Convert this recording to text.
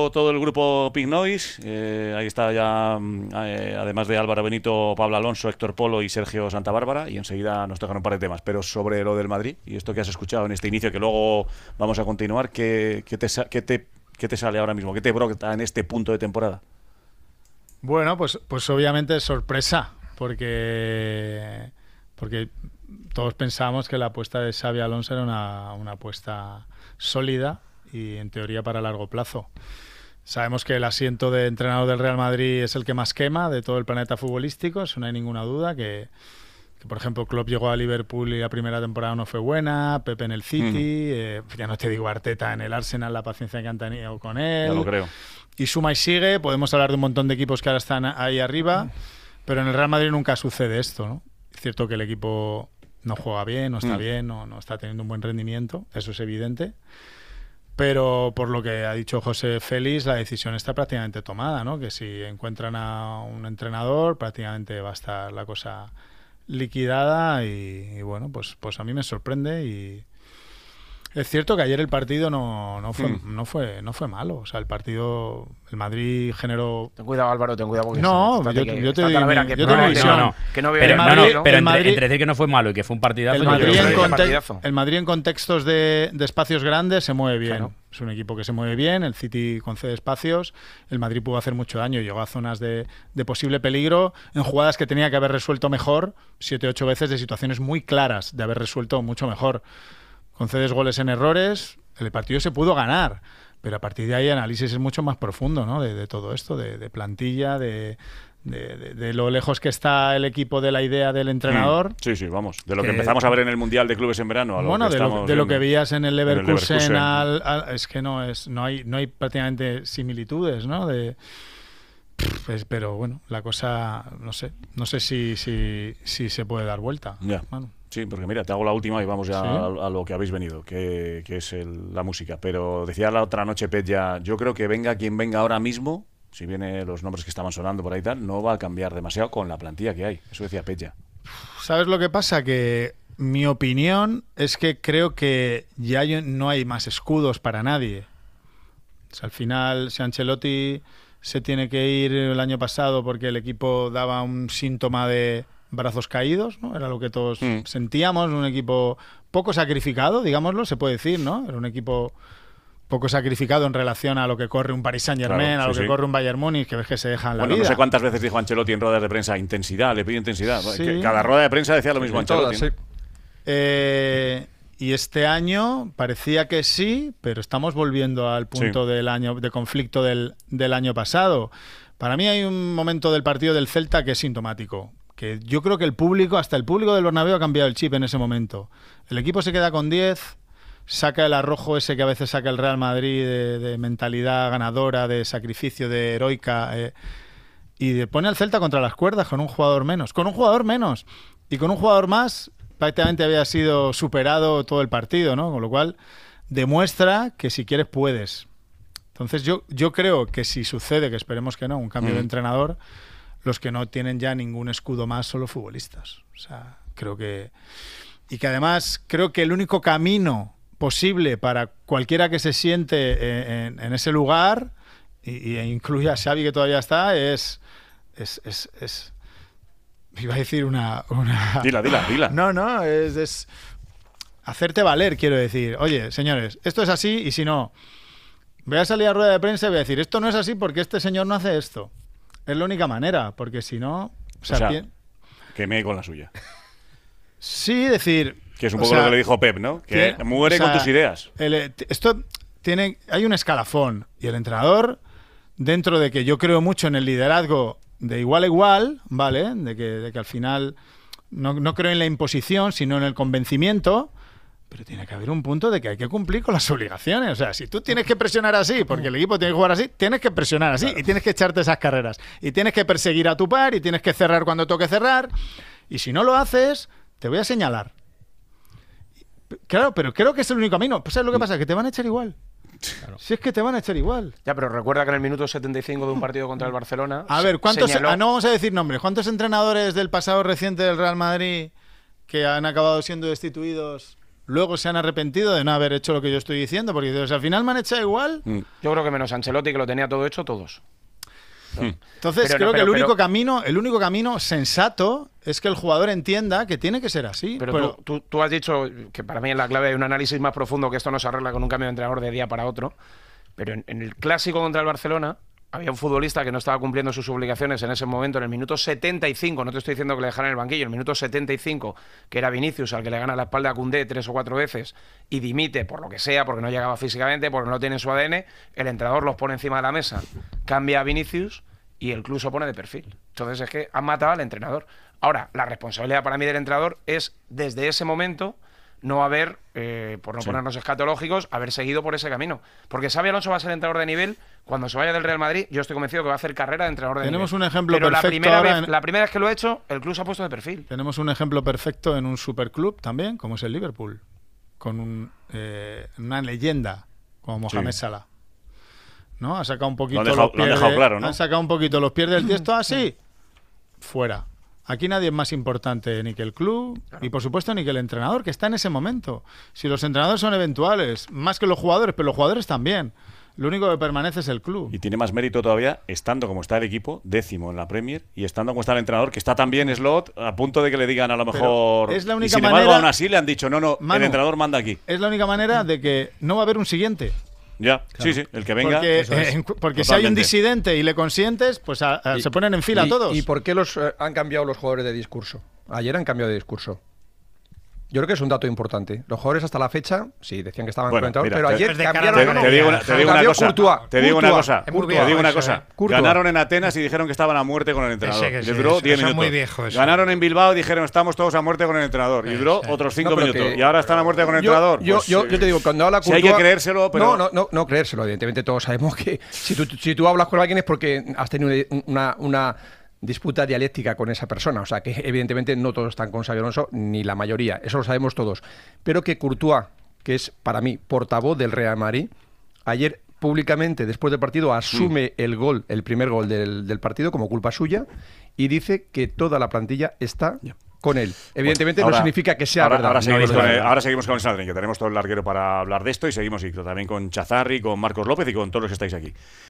llegado todo el grupo Pink Noise. Ahí está ya, además de Álvaro Benito, Pablo Alonso, Héctor Polo y Sergio Santa Bárbara. Y enseguida nos tocan un par de temas. Pero sobre lo del Madrid y esto que has escuchado en este inicio, que luego vamos a continuar, ¿qué te sale ahora mismo? ¿Qué te brota en este punto de temporada? Bueno, pues obviamente es sorpresa, porque todos pensábamos que la apuesta de Xabi Alonso era una apuesta sólida y en teoría para largo plazo. Sabemos que el asiento de entrenador del Real Madrid es el que más quema de todo el planeta futbolístico, eso no hay ninguna duda, que por ejemplo Klopp llegó a Liverpool y la primera temporada no fue buena, Pepe en el City, ya no te digo Arteta en el Arsenal, la paciencia que han tenido con él. Ya lo creo. Y suma y sigue, podemos hablar de un montón de equipos que ahora están ahí arriba, pero en el Real Madrid nunca sucede esto, ¿no? Es cierto que el equipo no juega bien, no está bien, no está teniendo un buen rendimiento, eso es evidente. Pero por lo que ha dicho José Félix, la decisión está prácticamente tomada, ¿no? Que si encuentran a un entrenador, prácticamente va a estar la cosa liquidada y bueno, pues a mí me sorprende y es cierto que ayer el partido no fue malo. O sea, el Madrid generó... Ten cuidado, Álvaro, ten cuidado. No, yo te digo que no pero entre decir que no fue malo y que fue un partidazo... El Madrid en contextos de espacios grandes se mueve bien. Claro. Es un equipo que se mueve bien, el City concede espacios, el Madrid pudo hacer mucho daño, llegó a zonas de posible peligro, en jugadas que tenía que haber resuelto mejor, 7-8 veces de situaciones muy claras de haber resuelto mucho mejor. Concedes goles en errores, el partido se pudo ganar, pero a partir de ahí el análisis es mucho más profundo, ¿no? De todo esto, de plantilla, de lo lejos que está el equipo de la idea del entrenador. Sí, vamos, de lo que empezamos a ver en el Mundial de Clubes en verano. A lo de lo que veías en el Leverkusen, es que no hay prácticamente similitudes, ¿no? Pero bueno, la cosa, no sé si se puede dar vuelta. Ya. Bueno. Sí, porque mira, te hago la última y vamos ya a lo que habéis venido, que es la música. Pero decía la otra noche Pet ya, yo creo que venga quien venga ahora mismo, si viene los nombres que estaban sonando por ahí y tal, no va a cambiar demasiado con la plantilla que hay. Eso decía Pet ya. ¿Sabes lo que pasa? Que mi opinión es que creo que ya no hay más escudos para nadie. O sea, al final, si Ancelotti se tiene que ir el año pasado porque el equipo daba un síntoma de brazos caídos, ¿no? Era lo que todos sentíamos, un equipo poco sacrificado, digámoslo, se puede decir, ¿no? Era un equipo poco sacrificado en relación a lo que corre un Paris Saint-Germain, claro, a lo que corre un Bayern Múnich, que ves que se dejan la vida. No sé cuántas veces dijo Ancelotti en ruedas de prensa, intensidad, le pido intensidad. Sí. Que cada rueda de prensa decía lo mismo Ancelotti. Todas, sí. Y este año parecía que sí, pero estamos volviendo al punto de conflicto del año pasado. Para mí hay un momento del partido del Celta que es sintomático. Que yo creo que hasta el público del Bernabéu ha cambiado el chip en ese momento. El equipo se queda con 10, saca el arrojo ese que a veces saca el Real Madrid de mentalidad ganadora, de sacrificio, de heroica, y pone al Celta contra las cuerdas con un jugador menos. Con un jugador menos. Y con un jugador más prácticamente había sido superado todo el partido, ¿no? Con lo cual demuestra que si quieres puedes. Entonces yo creo que si sucede, que esperemos que no, un cambio de entrenador, los que no tienen ya ningún escudo más son los futbolistas. O sea, creo que... Y que además creo que el único camino posible para cualquiera que se siente en ese lugar, y incluye a Xavi que todavía está, es iba a decir una... Dila. No, es hacerte valer, quiero decir. Oye, señores, esto es así y si no, voy a salir a rueda de prensa y voy a decir, esto no es así porque este señor no hace esto. Es la única manera, porque si no... O sea, que me con la suya. Sí, decir... Que es un poco lo que le dijo Pep, ¿no? Que muere con tus ideas. Hay un escalafón y el entrenador, dentro de que yo creo mucho en el liderazgo de igual a igual, ¿vale? De que al final no creo en la imposición, sino en el convencimiento, pero tiene que haber un punto de que hay que cumplir con las obligaciones. O sea, si tú tienes que presionar así, porque el equipo tiene que jugar así, tienes que presionar así, claro. Y tienes que echarte esas carreras. Y tienes que perseguir a tu par, y tienes que cerrar cuando toque cerrar. Y si no lo haces, te voy a señalar. Claro, pero creo que es el único camino. Pues ¿sabes lo que pasa? Que te van a echar igual. Claro. Si es que te van a echar igual. Ya, pero recuerda que en el minuto 75 de un partido contra el Barcelona... A ver, no vamos a decir nombres. ¿Cuántos entrenadores del pasado reciente del Real Madrid que han acabado siendo destituidos luego se han arrepentido de no haber hecho lo que yo estoy diciendo, porque dices, al final me han echado igual. Yo creo que menos Ancelotti, que lo tenía todo hecho, todos. Entonces creo que el único camino sensato es que el jugador entienda que tiene que ser así. Pero tú has dicho que para mí en la clave hay un análisis más profundo, que esto no se arregla con un cambio de entrenador de día para otro. Pero en el clásico contra el Barcelona había un futbolista que no estaba cumpliendo sus obligaciones en ese momento, en el minuto 75, no te estoy diciendo que le dejaran en el banquillo, en el minuto 75, que era Vinicius, al que le gana la espalda a Koundé 3 o 4 veces y dimite por lo que sea, porque no llegaba físicamente, porque no tiene su ADN, el entrenador los pone encima de la mesa, cambia a Vinicius y el club se pone de perfil. Entonces es que han matado al entrenador. Ahora, la responsabilidad para mí del entrenador es, desde ese momento, no haber, por no ponernos escatológicos, haber seguido por ese camino. Porque Xabi Alonso va a ser entrenador de nivel. Cuando se vaya del Real Madrid, yo estoy convencido que va a hacer carrera de entrenador de nivel. Tenemos un ejemplo Pero perfecto. la primera vez que lo ha hecho, el club se ha puesto de perfil. Tenemos un ejemplo perfecto en un superclub también, como es el Liverpool, con una leyenda como Mohamed Salah. ¿No? Ha sacado un poquito los pies. Claro, ¿no? Han sacado un poquito los pies del tiesto así. Fuera. Aquí nadie es más importante ni que el club y por supuesto ni que el entrenador, que está en ese momento. Si los entrenadores son eventuales, más que los jugadores, pero los jugadores también. Lo único que permanece es el club. Y tiene más mérito todavía estando como está el equipo, 10º en la Premier, y estando como está el entrenador, que está también Slot, a punto de que le digan a lo mejor... Pero es la única y sin embargo, manera, aún así le han dicho, no, Manu, el entrenador manda aquí. Es la única manera de que no va a haber un siguiente. Ya, claro. Sí, el que venga. Porque si hay un disidente y le consientes, pues se ponen en fila todos. ¿Y por qué han cambiado los jugadores de discurso? Ayer han cambiado de discurso. Yo creo que es un dato importante. Los jugadores hasta la fecha, sí, decían que estaban conectados, pero ayer cambiaron. Te digo una cosa. Ganaron en Atenas y dijeron que estaban a muerte con el entrenador. Les duró 10 minutos. Muy viejo eso. Ganaron en Bilbao y dijeron estamos todos a muerte con el entrenador. Y duró otros 5 minutos. Y ahora están a muerte con el entrenador. Yo te digo, cuando habla Courtois, si hay que creérselo, pero... No creérselo. Evidentemente todos sabemos que si tú hablas con alguien es porque has tenido una disputa dialéctica con esa persona, o sea que evidentemente no todos están con Xabi Alonso, ni la mayoría, eso lo sabemos todos, pero que Courtois, que es para mí portavoz del Real Madrid, ayer públicamente después del partido asume el primer gol del partido como culpa suya y dice que toda la plantilla está con él. Evidentemente no significa que sea verdad. Ahora seguimos con el Sandring, que tenemos todo el larguero para hablar de esto, y seguimos también con Chazarri, con Marcos López y con todos los que estáis aquí.